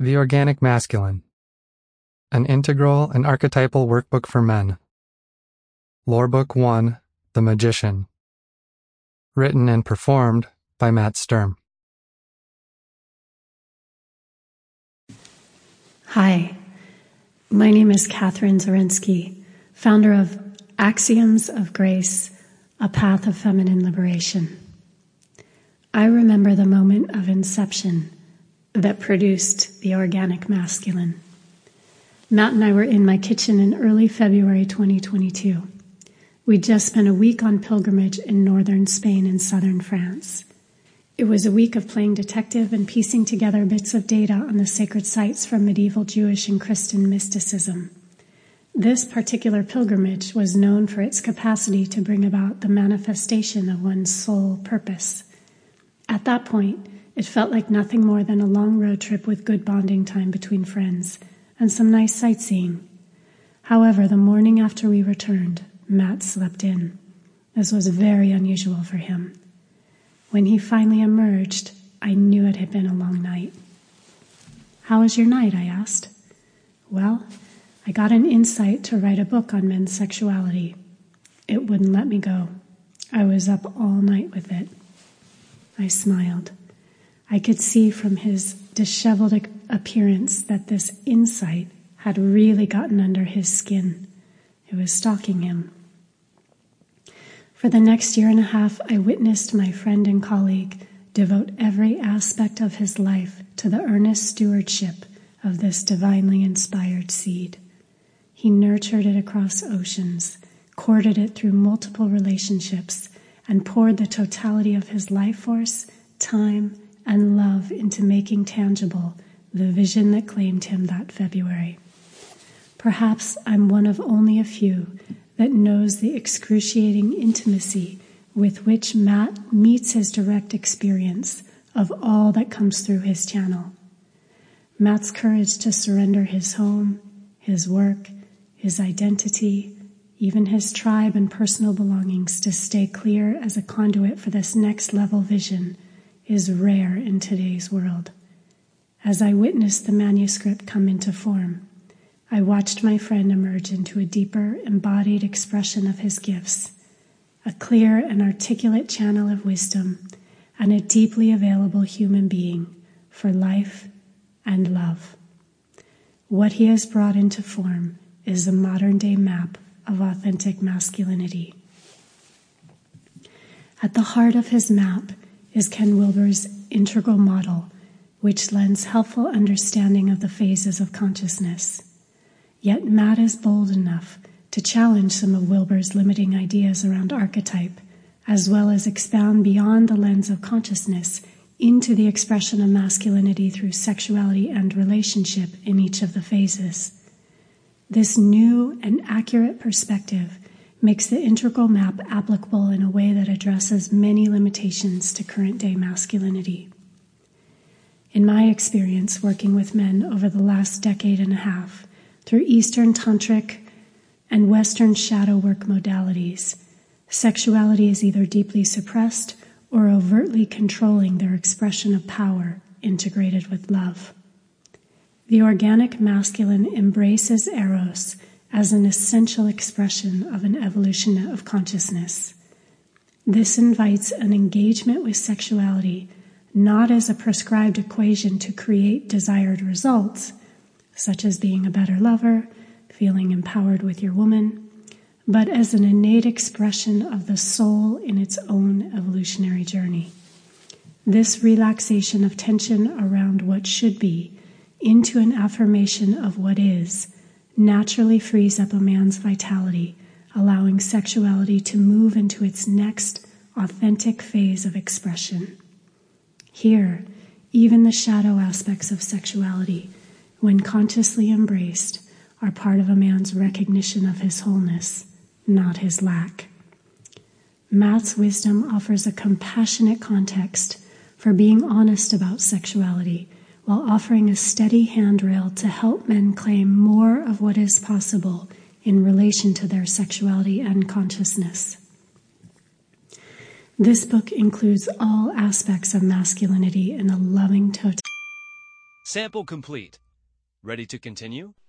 The Organic Masculine, an integral and archetypal workbook for men. Lorebook 1, The Magician. Written and performed by Matt Sturm. Hi, my name is Catherine Zorinsky, founder of Axioms of Grace, a Path of Feminine Liberation. I remember the moment of inception that produced the Organic Masculine. Matt and I were in my kitchen in early February 2022. We'd just spent a week on pilgrimage in northern Spain and southern France. It was a week of playing detective and piecing together bits of data on the sacred sites from medieval Jewish and Christian mysticism. This particular pilgrimage was known for its capacity to bring about the manifestation of one's soul purpose. At that point, it felt like nothing more than a long road trip with good bonding time between friends and some nice sightseeing. However, the morning after we returned, Matt slept in. This was very unusual for him. When he finally emerged, I knew it had been a long night. "How was your night?" I asked. "Well, I got an insight to write a book on men's sexuality. It wouldn't let me go. I was up all night with it." I smiled. I could see from his disheveled appearance that this insight had really gotten under his skin. It was stalking him. For the next year and a half, I witnessed my friend and colleague devote every aspect of his life to the earnest stewardship of this divinely inspired seed. He nurtured it across oceans, courted it through multiple relationships, and poured the totality of his life force, time, and love into making tangible the vision that claimed him that February. Perhaps I'm one of only a few that knows the excruciating intimacy with which Matt meets his direct experience of all that comes through his channel. Matt's courage to surrender his home, his work, his identity, even his tribe and personal belongings to stay clear as a conduit for this next level vision is rare in today's world. As I witnessed the manuscript come into form, I watched my friend emerge into a deeper, embodied expression of his gifts, a clear and articulate channel of wisdom, and a deeply available human being for life and love. What he has brought into form is a modern-day map of authentic masculinity. At the heart of his map is Ken Wilber's integral model, which lends helpful understanding of the phases of consciousness. Yet Matt is bold enough to challenge some of Wilber's limiting ideas around archetype, as well as expound beyond the lens of consciousness into the expression of masculinity through sexuality and relationship in each of the phases. This new and accurate perspective makes the integral map applicable in a way that addresses many limitations to current-day masculinity. In my experience working with men over the last decade and a half, through Eastern Tantric and Western shadow work modalities, sexuality is either deeply suppressed or overtly controlling their expression of power integrated with love. The Organic Masculine embraces Eros as an essential expression of an evolution of consciousness. This invites an engagement with sexuality not as a prescribed equation to create desired results, such as being a better lover, feeling empowered with your woman, but as an innate expression of the soul in its own evolutionary journey. This relaxation of tension around what should be into an affirmation of what is naturally frees up a man's vitality, allowing sexuality to move into its next authentic phase of expression. Here, even the shadow aspects of sexuality, when consciously embraced, are part of a man's recognition of his wholeness, not his lack. Matt's wisdom offers a compassionate context for being honest about sexuality, while offering a steady handrail to help men claim more of what is possible in relation to their sexuality and consciousness. This book includes all aspects of masculinity in a loving totality. Sample complete. Ready to continue?